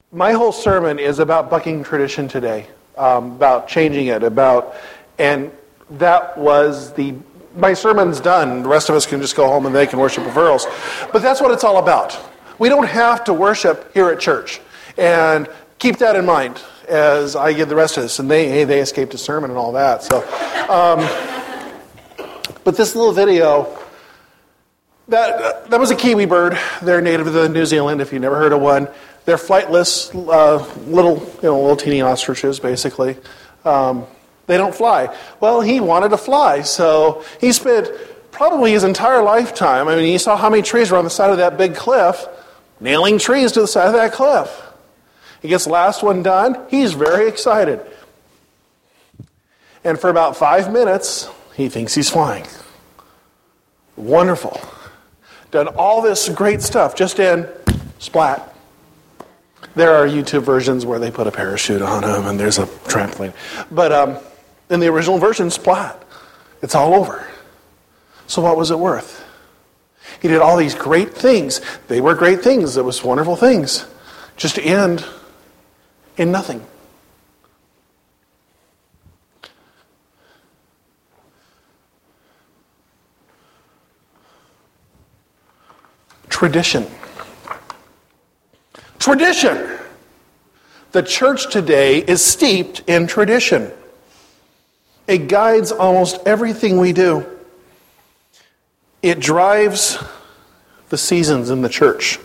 My whole sermon is about bucking tradition today, about changing it, and that was my sermon's done. The rest of us can just go home and they can worship with earls. But that's what it's all about. We don't have to worship here at church. And keep that in mind as I give the rest of this. And they escaped a sermon and all that. So, but this little video, that was a kiwi bird. They're native to New Zealand, if you've never heard of one. They're flightless, little teeny ostriches, basically. They don't fly. Well, he wanted to fly, so he spent probably his entire lifetime. I mean, you saw how many trees were on the side of that big cliff, nailing trees to the side of that cliff. He gets the last one done. He's very excited. And for about 5 minutes, he thinks he's flying. Wonderful. Done all this great stuff just in splat. There are YouTube versions where they put a parachute on him and there's a trampoline. But in the original version, splat. It's all over. So what was it worth? He did all these great things. They were great things. It was wonderful things. Just to end in nothing. Tradition. Tradition. The church today is steeped in tradition. It guides almost everything we do. It drives the seasons in the church.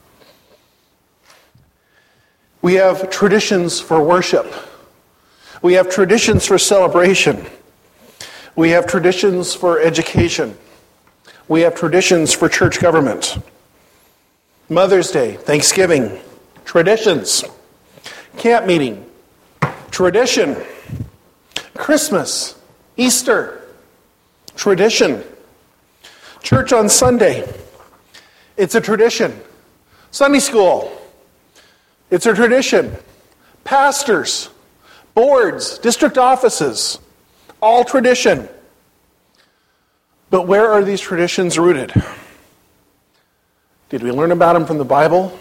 We have traditions for worship. We have traditions for celebration. We have traditions for education. We have traditions for church government. Mother's Day, Thanksgiving, traditions. Camp meeting, tradition. Christmas, Easter, tradition. Church on Sunday, it's a tradition. Sunday school, it's a tradition. Pastors, boards, district offices, all tradition. But where are these traditions rooted? Did we learn about them from the Bible?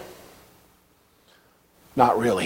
Not really.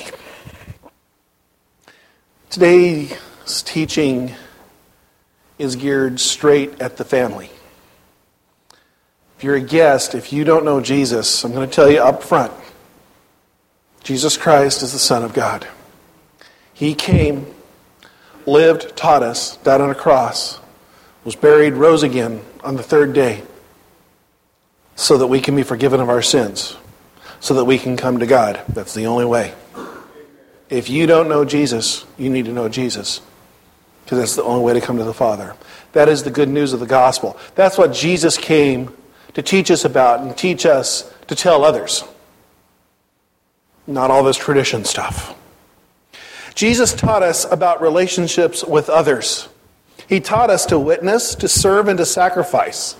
Today's teaching is geared straight at the family. If you're a guest, if you don't know Jesus, I'm going to tell you up front, Jesus Christ is the Son of God. He came, lived, taught us, died on a cross, was buried, rose again on the third day, so that we can be forgiven of our sins, so that we can come to God. That's the only way. If you don't know Jesus, you need to know Jesus, because that's the only way to come to the Father. That is the good news of the gospel. That's what Jesus came to teach us about and teach us to tell others. Not all this tradition stuff. Jesus taught us about relationships with others. He taught us to witness, to serve, and to sacrifice.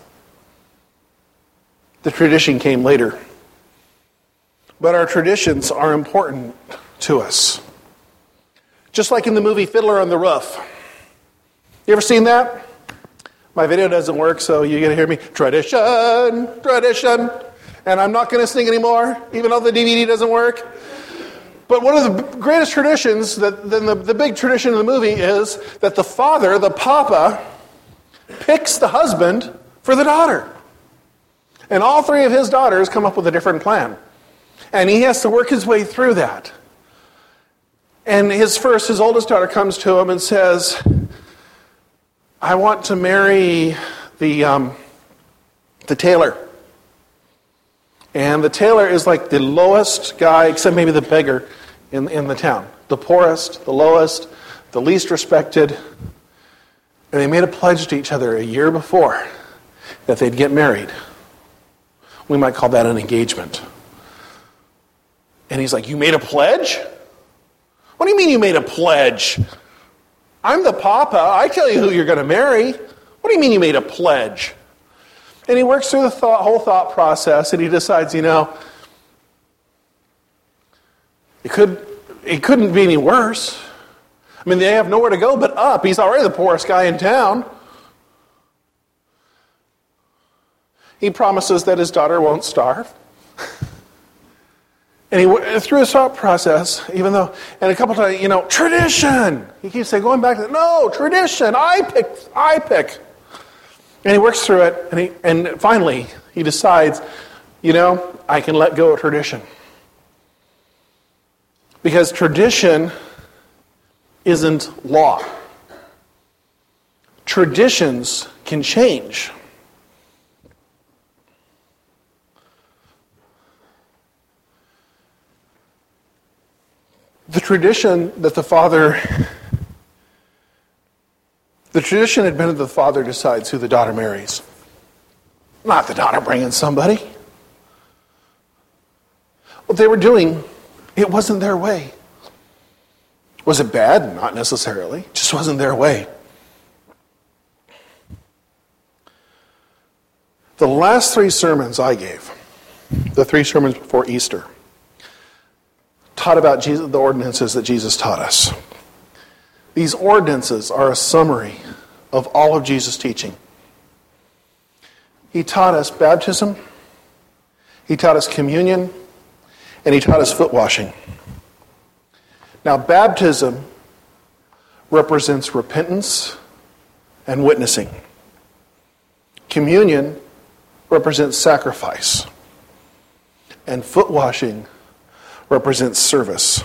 The tradition came later. But our traditions are important to us. Just like in the movie Fiddler on the Roof. You ever seen that? My video doesn't work, so you get to hear me. Tradition, tradition. And I'm not going to sing anymore, even though the DVD doesn't work. But one of the greatest traditions, the big tradition in the movie is that the father, the papa, picks the husband for the daughter. And all three of his daughters come up with a different plan. And he has to work his way through that. And his oldest daughter comes to him and says, I want to marry the tailor. And the tailor is like the lowest guy, except maybe the beggar in the town. The poorest, the lowest, the least respected. And they made a pledge to each other a year before that they'd get married. We might call that an engagement. And he's like, you made a pledge? What do you mean you made a pledge? I'm the papa. I tell you who you're going to marry. What do you mean you made a pledge? And he works through the whole thought process, and he decides, it couldn't be any worse. I mean, they have nowhere to go but up. He's already the poorest guy in town. He promises that his daughter won't starve. And through his thought process, and a couple times, tradition. He keeps saying, going back to no, tradition, I pick. And he works through it, and finally he decides, I can let go of tradition. Because tradition isn't law. Traditions can change. The tradition had been that the father decides who the daughter marries. Not the daughter bringing somebody. What they were doing, it wasn't their way. Was it bad? Not necessarily. It just wasn't their way. The last 3 sermons I gave, the 3 sermons before Easter, taught about the ordinances that Jesus taught us. These ordinances are a summary of all of Jesus' teaching. He taught us baptism, he taught us communion, and he taught us foot washing. Now, baptism represents repentance and witnessing. Communion represents sacrifice. And foot washing represents service.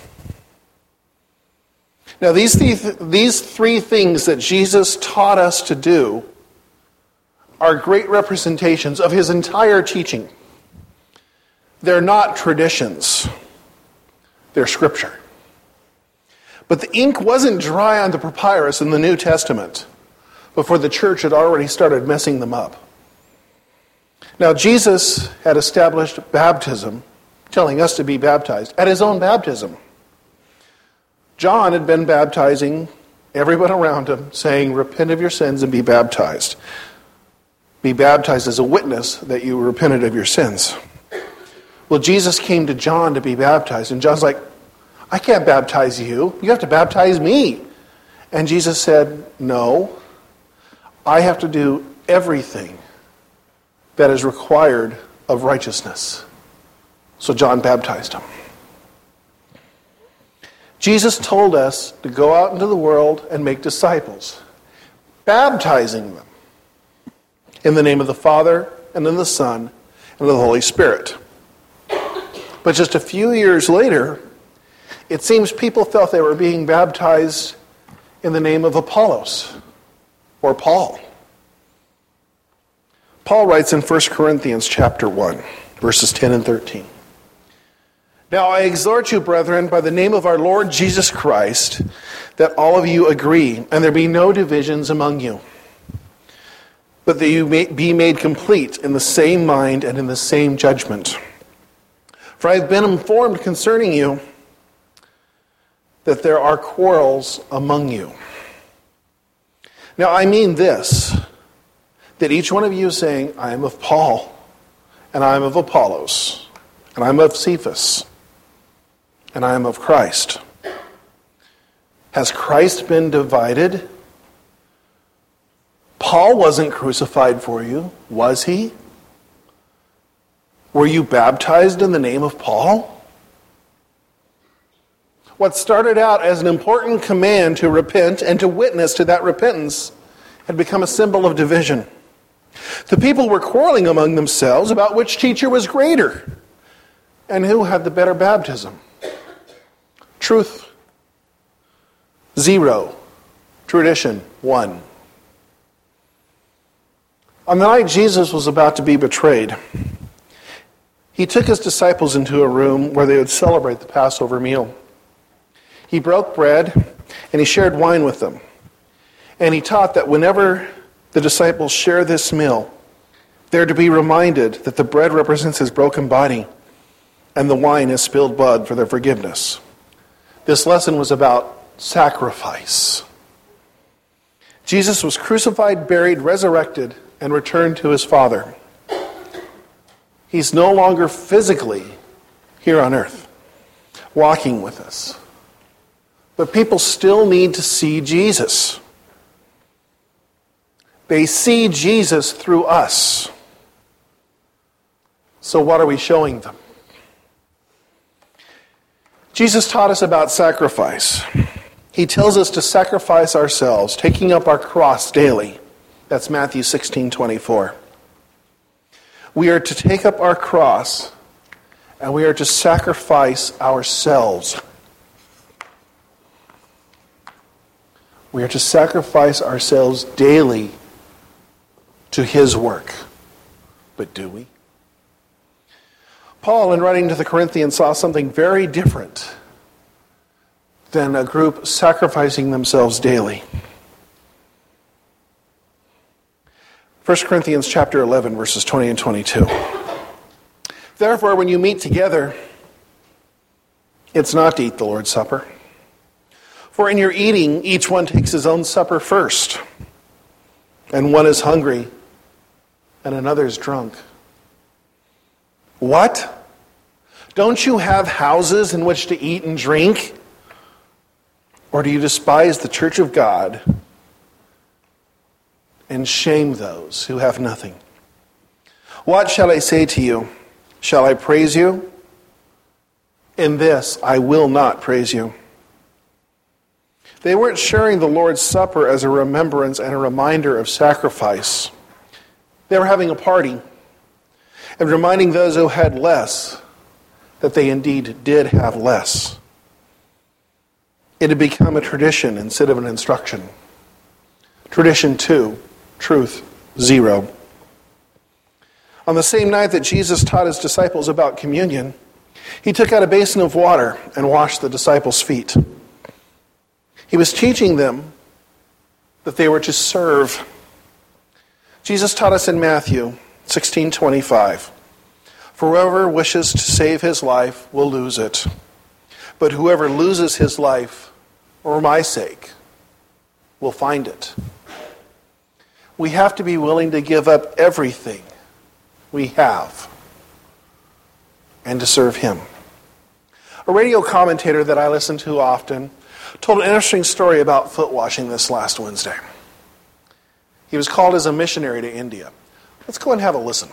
Now, these 3 things that Jesus taught us to do are great representations of his entire teaching. They're not traditions. They're scripture. But the ink wasn't dry on the papyrus in the New Testament before the church had already started messing them up. Now, Jesus had established baptism, telling us to be baptized, at his own baptism. John had been baptizing everyone around him, saying, repent of your sins and be baptized. Be baptized as a witness that you repented of your sins. Well, Jesus came to John to be baptized, and John's like, I can't baptize you. You have to baptize me. And Jesus said, no, I have to do everything that is required of righteousness. So John baptized him. Jesus told us to go out into the world and make disciples, baptizing them in the name of the Father, and of the Son, and of the Holy Spirit. But just a few years later, it seems people felt they were being baptized in the name of Apollos or Paul. Paul writes in 1 Corinthians chapter 1, verses 10 and 13. Now I exhort you, brethren, by the name of our Lord Jesus Christ, that all of you agree, and there be no divisions among you, but that you may be made complete in the same mind and in the same judgment. For I have been informed concerning you that there are quarrels among you. Now I mean this, that each one of you is saying, I am of Paul, and I am of Apollos, and I am of Cephas, and I am of Christ. Has Christ been divided? Paul wasn't crucified for you, was he? Were you baptized in the name of Paul? What started out as an important command to repent and to witness to that repentance had become a symbol of division. The people were quarreling among themselves about which teacher was greater and who had the better baptism. Truth, 0. Tradition, 1. On the night Jesus was about to be betrayed, he took his disciples into a room where they would celebrate the Passover meal. He broke bread and he shared wine with them. And he taught that whenever the disciples share this meal, they're to be reminded that the bread represents his broken body and the wine is spilled blood for their forgiveness. This lesson was about sacrifice. Jesus was crucified, buried, resurrected, and returned to his Father. He's no longer physically here on earth, walking with us. But people still need to see Jesus. They see Jesus through us. So what are we showing them? Jesus taught us about sacrifice. He tells us to sacrifice ourselves, taking up our cross daily. That's Matthew 16:24. We are to take up our cross, and we are to sacrifice ourselves. We are to sacrifice ourselves daily to His work. But do we? Paul, in writing to the Corinthians, saw something very different than a group sacrificing themselves daily. 1 Corinthians chapter 11, verses 20 and 22. Therefore, when you meet together, it's not to eat the Lord's Supper. For in your eating, each one takes his own supper first, and one is hungry, and another is drunk. What? Don't you have houses in which to eat and drink? Or do you despise the church of God and shame those who have nothing? What shall I say to you? Shall I praise you? In this I will not praise you. They weren't sharing the Lord's Supper as a remembrance and a reminder of sacrifice. They were having a party and reminding those who had less that they indeed did have less. It had become a tradition instead of an instruction. Tradition 2, truth 0. On the same night that Jesus taught his disciples about communion, he took out a basin of water and washed the disciples' feet. He was teaching them that they were to serve. Jesus taught us in Matthew 16:25, "For whoever wishes to save his life will lose it. But whoever loses his life for my sake will find it." We have to be willing to give up everything we have and to serve Him. A radio commentator that I listen to often told an interesting story about foot washing this last Wednesday. He was called as a missionary to India. Let's go and have a listen.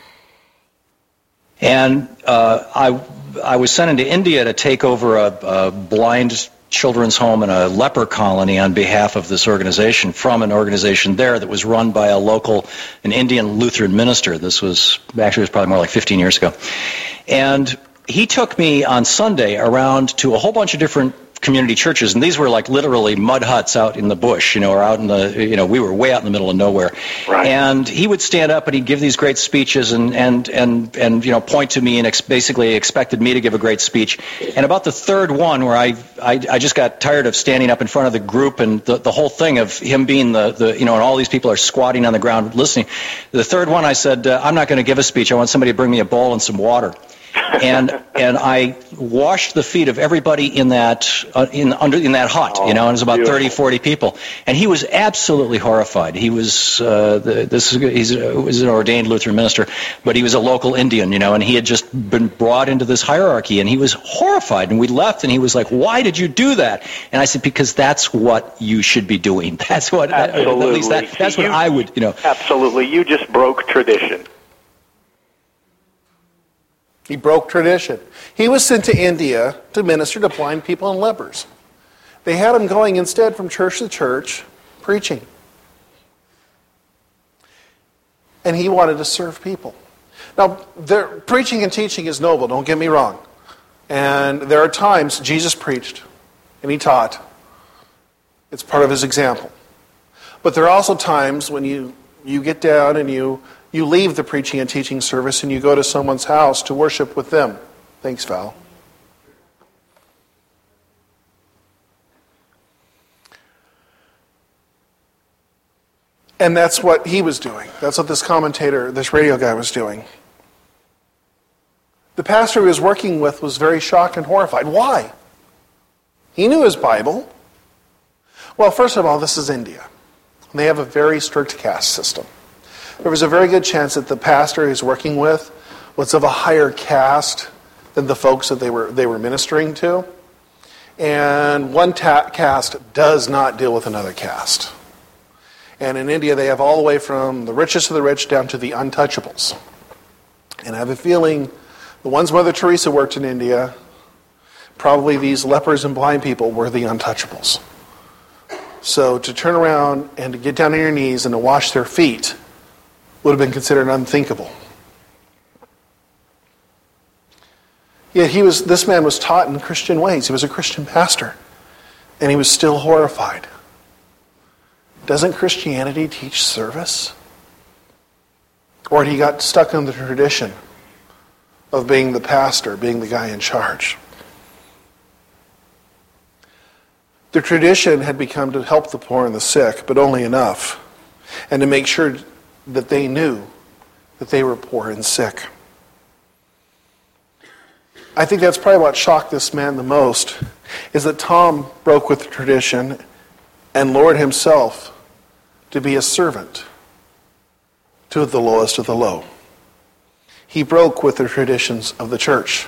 And I was sent into India to take over a blind children's home and a leper colony on behalf of this organization from an organization there that was run by an Indian Lutheran minister. This was probably more like 15 years ago. And he took me on Sunday around to a whole bunch of different community churches, and these were like literally mud huts out in the bush, or out in the, we were way out in the middle of nowhere. Right. And he would stand up and he'd give these great speeches and point to me and basically expected me to give a great speech. And about the third one, where I just got tired of standing up in front of the group and the whole thing of him being and all these people are squatting on the ground listening. The third one, I said, I'm not going to give a speech. I want somebody to bring me a bowl and some water. and I washed the feet of everybody in that hut, and it was about 30, 40 people, and he was absolutely horrified. He was he's an ordained Lutheran minister, but he was a local Indian, and he had just been brought into this hierarchy, and he was horrified. And we left, and he was like, "Why did you do that?" And I said, "Because that's what you should be doing. That's what absolutely. At least that's what I would, Absolutely, you just broke tradition. He broke tradition. He was sent to India to minister to blind people and lepers. They had him going instead from church to church, preaching. And he wanted to serve people. Now, preaching and teaching is noble, don't get me wrong. And there are times Jesus preached and he taught. It's part of his example. But there are also times when you get down and you leave the preaching and teaching service and you go to someone's house to worship with them. Thanks, Val. And that's what he was doing. That's what this commentator, this radio guy was doing. The pastor he was working with was very shocked and horrified. Why? He knew his Bible. Well, first of all, this is India. They have a very strict caste system. There was a very good chance that the pastor he was working with was of a higher caste than the folks that they were ministering to. And one caste does not deal with another caste. And in India, they have all the way from the richest of the rich down to the untouchables. And I have a feeling the ones Mother Teresa worked in India Probably these lepers and blind people were the untouchables. So to turn around and to get down on your knees and to wash their feet would have been considered unthinkable. Yet this man was taught in Christian ways. He was a Christian pastor. And he was still horrified. Doesn't Christianity teach service? Or he got stuck in the tradition of being the pastor, being the guy in charge. The tradition had become to help the poor and the sick, but only enough, and to make sure that they knew that they were poor and sick. I think that's probably what shocked this man the most, is that Tom broke with the tradition and lowered himself to be a servant to the lowest of the low. He broke with the traditions of the church.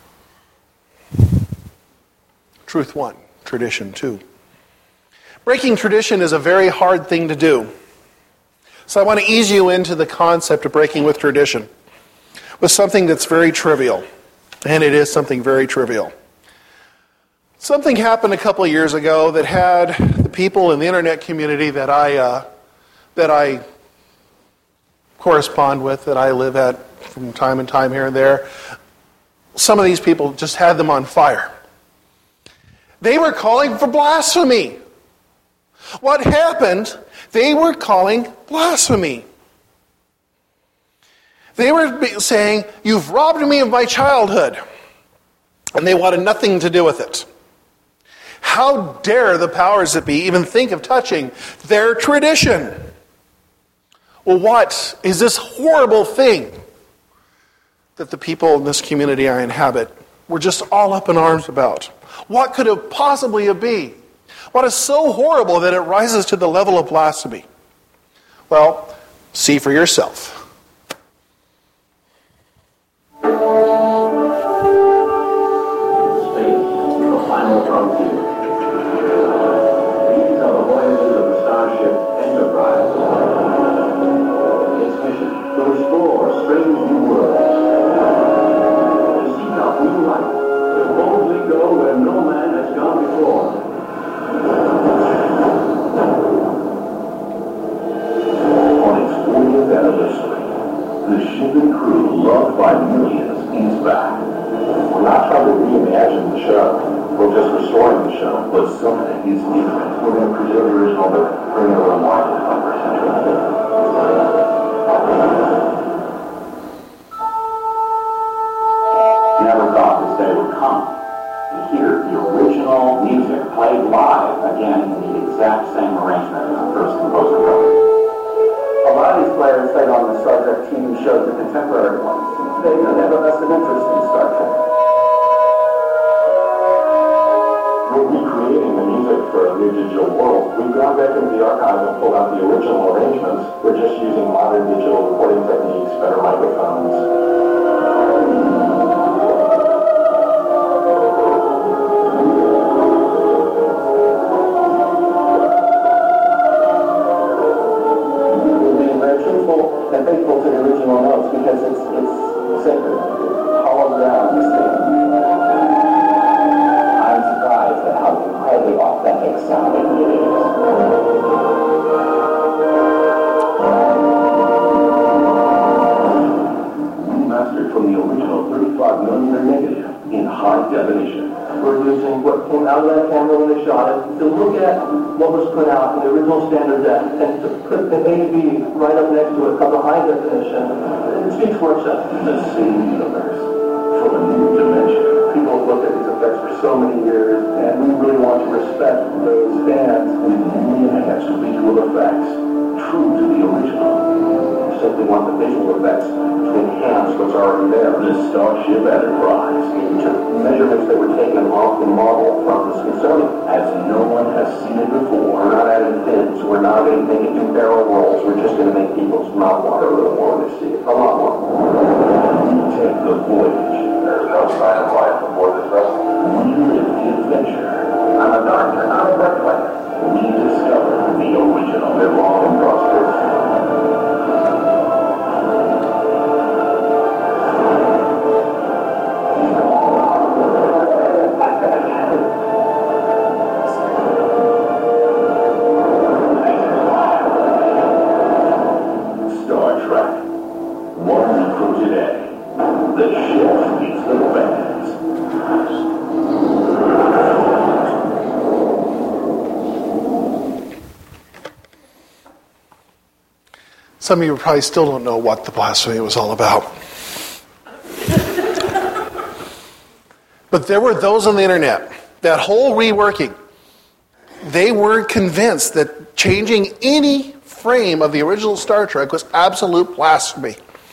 Truth 1, tradition 2. Breaking tradition is a very hard thing to do. So I want to ease you into the concept of breaking with tradition with something that's very trivial. And it is something very trivial. Something happened a couple of years ago that had the people in the internet community that I correspond with, that I live at from time and time here and there. Some of these people just had them on fire. They were calling for blasphemy. What happened? They were calling blasphemy. They were saying, "You've robbed me of my childhood." And they wanted nothing to do with it. How dare the powers that be even think of touching their tradition? Well, what is this horrible thing that the people in this community I inhabit were just all up in arms about? What could it possibly be? What is so horrible that it rises to the level of blasphemy? Well, see for yourself. Some of you probably still don't know what the blasphemy was all about. But there were those on the internet, that whole reworking, they were convinced that changing any frame of the original Star Trek was absolute blasphemy.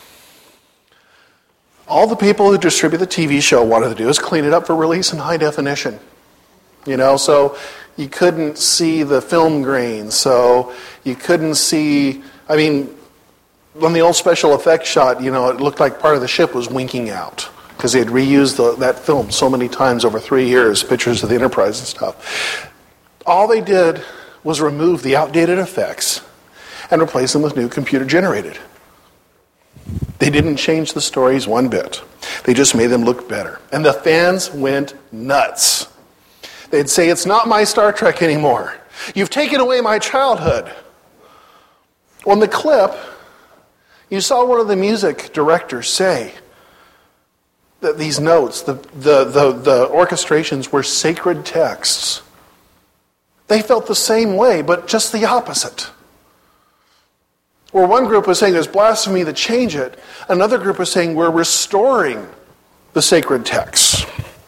All the people who distribute the TV show wanted to do is clean it up for release in high definition. So you couldn't see the film grain, so you couldn't see, on the old special effects shot, it looked like part of the ship was winking out, because they had reused that film so many times over 3 years, pictures of the Enterprise and stuff. All they did was remove the outdated effects and replace them with new computer-generated. They didn't change the stories one bit. They just made them look better. And the fans went nuts. They'd say, "It's not my Star Trek anymore. You've taken away my childhood." On the clip, you saw one of the music directors say that these notes, the orchestrations were sacred texts. They felt the same way, but just the opposite. Where one group was saying there's blasphemy to change it, another group was saying we're restoring the sacred texts.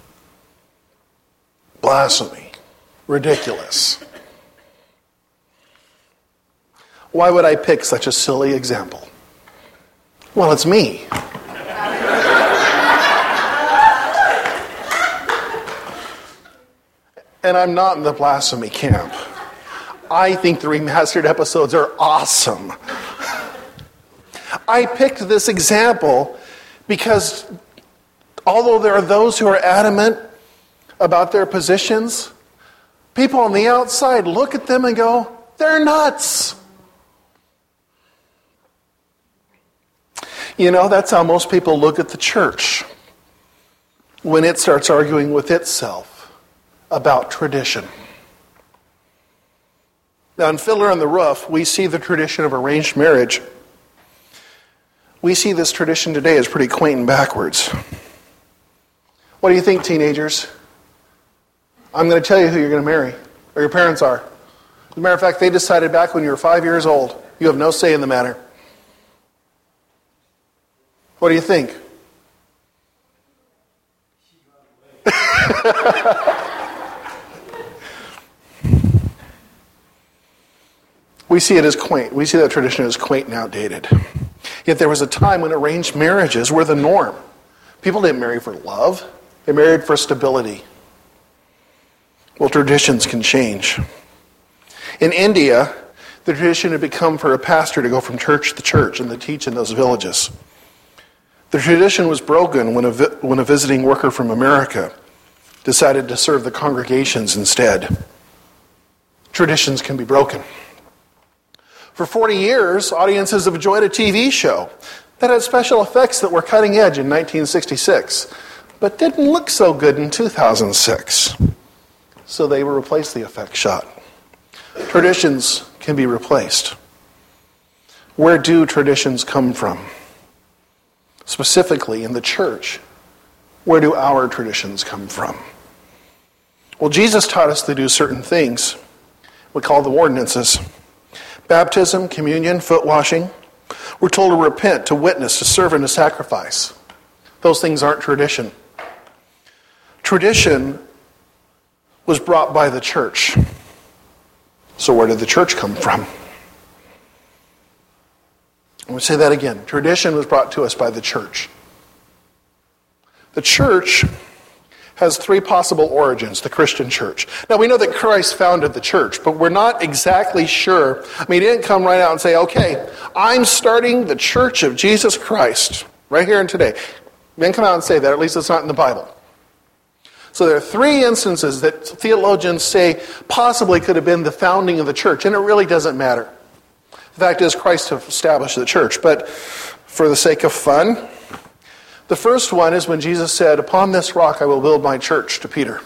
Blasphemy. Ridiculous. Why would I pick such a silly example? Well, it's me. And I'm not in the blasphemy camp. I think the remastered episodes are awesome. I picked this example because although there are those who are adamant about their positions, people on the outside look at them and go, they're nuts. That's how most people look at the church when it starts arguing with itself about tradition. Now, in Fiddler on the Roof, we see the tradition of arranged marriage. We see this tradition today as pretty quaint and backwards. What do you think, teenagers? I'm going to tell you who you're going to marry, or your parents are. As a matter of fact, they decided back when you were 5 years old. You have no say in the matter. What do you think? We see it as quaint. We see that tradition as quaint and outdated. Yet there was a time when arranged marriages were the norm. People didn't marry for love. They married for stability. Well, traditions can change. In India, the tradition had become for a pastor to go from church to church and to teach in those villages. The tradition was broken when a visiting worker from America decided to serve the congregations instead. Traditions can be broken. For 40 years, audiences have enjoyed a TV show that had special effects that were cutting edge in 1966, but didn't look so good in 2006. So they replaced the effect shot. Traditions can be replaced. Where do traditions come from? Specifically in the church, where do our traditions come from? Well, Jesus taught us to do certain things. We call them ordinances. Baptism, communion, foot washing. We're told to repent, to witness, to serve, and to sacrifice. Those things aren't tradition. Tradition was brought by the church. So where did the church come from? I'm going to say that again. Tradition was brought to us by the church. The church has three possible origins, the Christian church. Now, we know that Christ founded the church, but we're not exactly sure. He didn't come right out and say, okay, I'm starting the church of Jesus Christ right here and today. He didn't come out and say that, at least it's not in the Bible. So there are three instances that theologians say possibly could have been the founding of the church, and it really doesn't matter. The fact is, Christ established the church, but for the sake of fun, the first one is when Jesus said, upon this rock I will build my church, to Peter.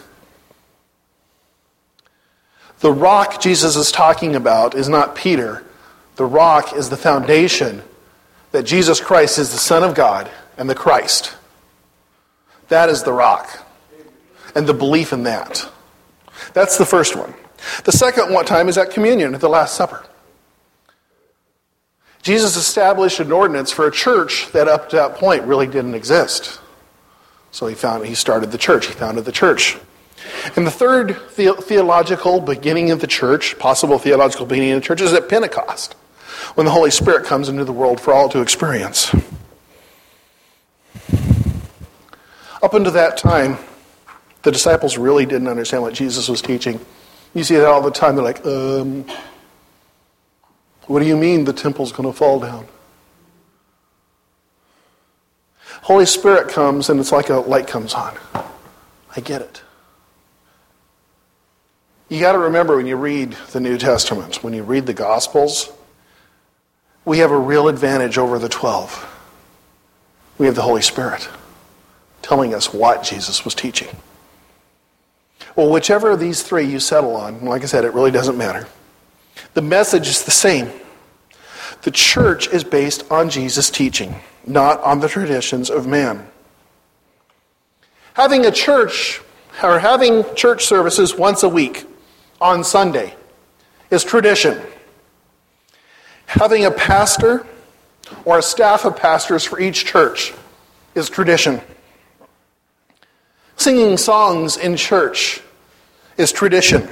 The rock Jesus is talking about is not Peter. The rock is the foundation that Jesus Christ is the Son of God and the Christ. That is the rock. And the belief in that. That's the first one. The second one time is at communion, at the Last Supper. Jesus established an ordinance for a church that up to that point really didn't exist. So he started the church. He founded the church. And the third theological beginning of the church, possible theological beginning of the church, is at Pentecost, when the Holy Spirit comes into the world for all to experience. Up until that time, the disciples really didn't understand what Jesus was teaching. You see that all the time. They're like, what do you mean the temple's going to fall down? Holy Spirit comes and it's like a light comes on. I get it. You got to remember when you read the New Testament, when you read the Gospels, we have a real advantage over the 12. We have the Holy Spirit telling us what Jesus was teaching. Well, whichever of these three you settle on, like I said, it really doesn't matter. The message is the same. The church is based on Jesus' teaching, not on the traditions of man. Having church services once a week on Sunday is tradition. Having a pastor or a staff of pastors for each church is tradition. Singing songs in church is tradition.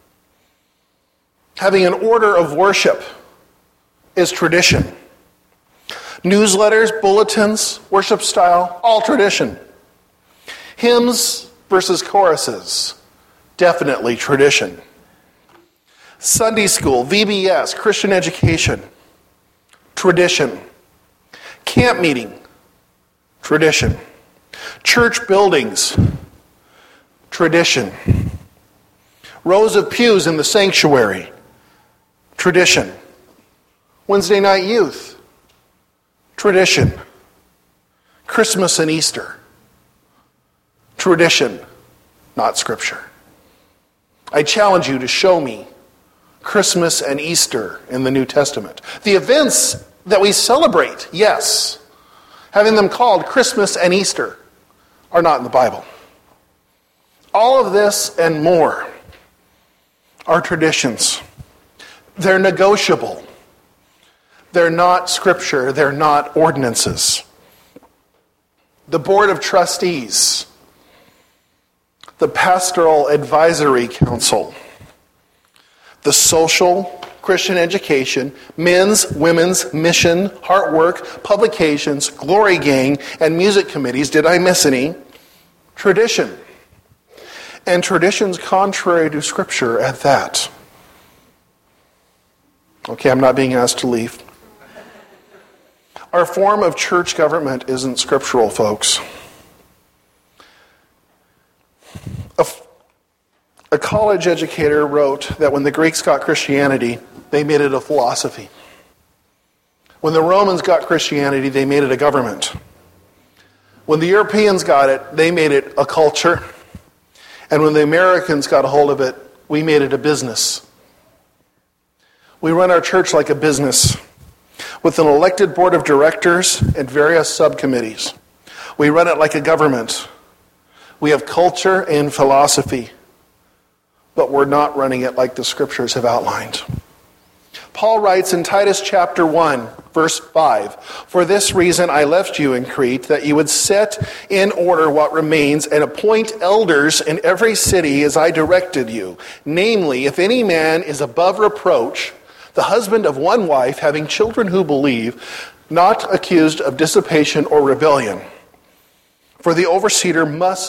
Having an order of worship is tradition. Newsletters, bulletins, worship style, all tradition. Hymns versus choruses, definitely tradition. Sunday school, VBS, Christian education, tradition. Camp meeting, tradition. Church buildings, tradition. Rows of pews in the sanctuary, tradition. Wednesday night youth, tradition. Christmas and Easter, tradition, not Scripture. I challenge you to show me Christmas and Easter in the New Testament. The events that we celebrate, yes, having them called Christmas and Easter, are not in the Bible. All of this and more are traditions. They're negotiable. They're not Scripture. They're not ordinances. The Board of Trustees, the Pastoral Advisory Council, the Social, Christian Education, Men's, Women's, Mission, Heart Work, Publications, Glory Gang, and Music Committees, did I miss any? Tradition. And tradition's contrary to Scripture at that. Okay, I'm not being asked to leave. Our form of church government isn't scriptural, folks. A college educator wrote that when the Greeks got Christianity, they made it a philosophy. When the Romans got Christianity, they made it a government. When the Europeans got it, they made it a culture. And when the Americans got a hold of it, we made it a business. We run our church like a business, with an elected board of directors and various subcommittees. We run it like a government. We have culture and philosophy, but we're not running it like the Scriptures have outlined. Paul writes in Titus chapter 1, verse 5, "For this reason I left you in Crete, that you would set in order what remains and appoint elders in every city as I directed you. Namely, if any man is above reproach, the husband of one wife, having children who believe, not accused of dissipation or rebellion. For the overseer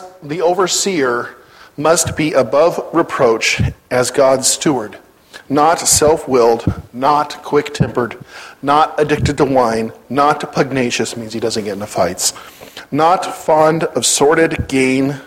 must be above reproach as God's steward, not self-willed, not quick-tempered, not addicted to wine, not pugnacious," means he doesn't get into fights, "not fond of sordid gain,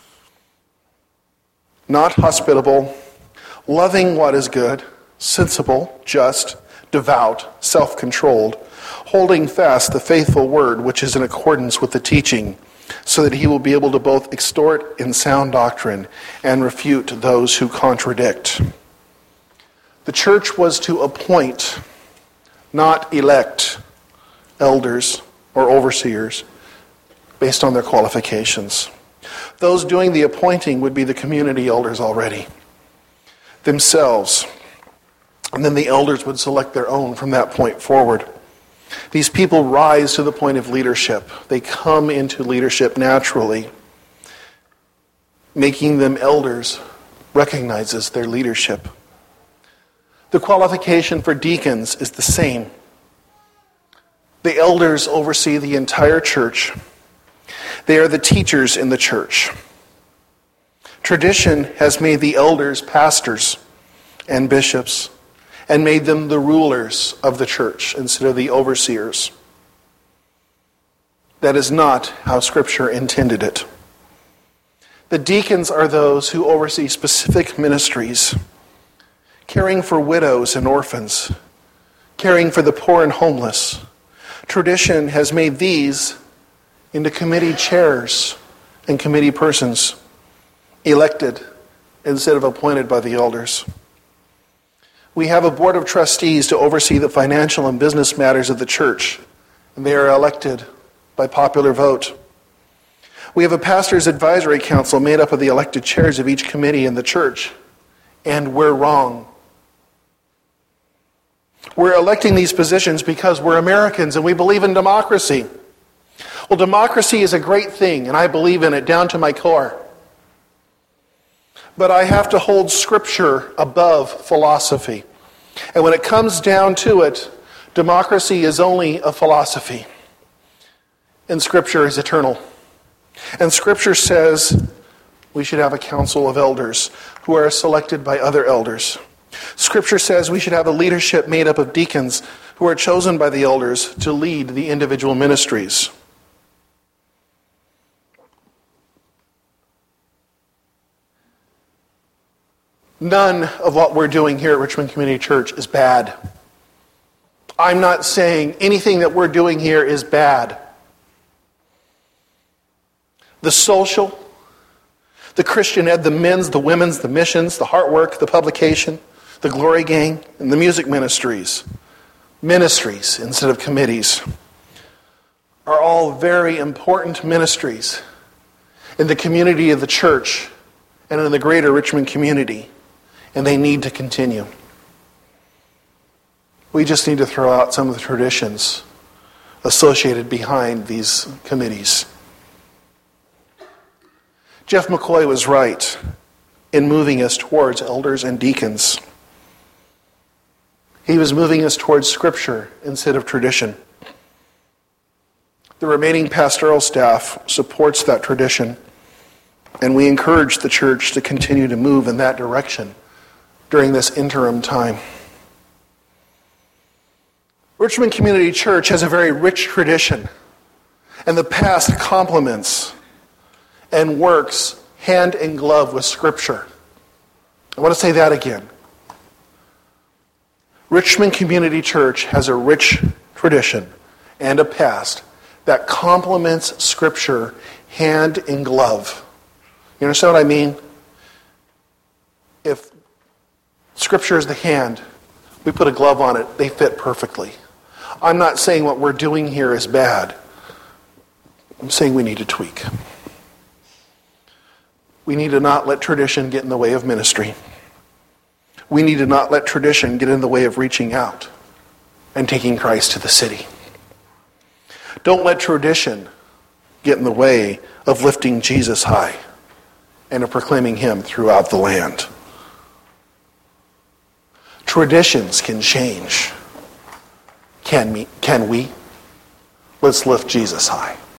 not hospitable, loving what is good, sensible, just, devout, self-controlled, holding fast the faithful word which is in accordance with the teaching, so that he will be able to both extort in sound doctrine and refute those who contradict." The church was to appoint, not elect, elders or overseers based on their qualifications. Those doing the appointing would be the community elders already themselves. And then the elders would select their own from that point forward. These people rise to the point of leadership. They come into leadership naturally. Making them elders recognizes their leadership. The qualification for deacons is the same. The elders oversee the entire church. They are the teachers in the church. Tradition has made the elders pastors and bishops and made them the rulers of the church instead of the overseers. That is not how Scripture intended it. The deacons are those who oversee specific ministries, caring for widows and orphans, caring for the poor and homeless. Tradition has made these into committee chairs and committee persons, elected instead of appointed by the elders. We have a board of trustees to oversee the financial and business matters of the church, and they are elected by popular vote. We have a pastor's advisory council made up of the elected chairs of each committee in the church, and we're wrong. We're electing these positions because we're Americans and we believe in democracy. Well, democracy is a great thing, and I believe in it down to my core. But I have to hold Scripture above philosophy. And when it comes down to it, democracy is only a philosophy. And Scripture is eternal. And Scripture says we should have a council of elders who are selected by other elders. Scripture says we should have a leadership made up of deacons who are chosen by the elders to lead the individual ministries. None of what we're doing here at Richmond Community Church is bad. I'm not saying anything that we're doing here is bad. The social, the Christian ed, the men's, the women's, the missions, the heart work, the publication, the glory gang, and the music ministries instead of committees, are all very important ministries in the community of the church and in the greater Richmond community, and they need to continue. We just need to throw out some of the traditions associated behind these committees. Jeff McCoy was right in moving us towards elders and deacons. He was moving us towards Scripture instead of tradition. The remaining pastoral staff supports that tradition, and we encourage the church to continue to move in that direction during this interim time. Richmond Community Church has a very rich tradition, and the past complements and works hand in glove with Scripture. I want to say that again. Richmond Community Church has a rich tradition and a past that complements Scripture hand in glove. You understand what I mean? If Scripture is the hand, we put a glove on it, they fit perfectly. I'm not saying what we're doing here is bad. I'm saying we need to tweak. We need to not let tradition get in the way of ministry. We need to not let tradition get in the way of reaching out and taking Christ to the city. Don't let tradition get in the way of lifting Jesus high and of proclaiming Him throughout the land. Traditions can change. Can we? Let's lift Jesus high.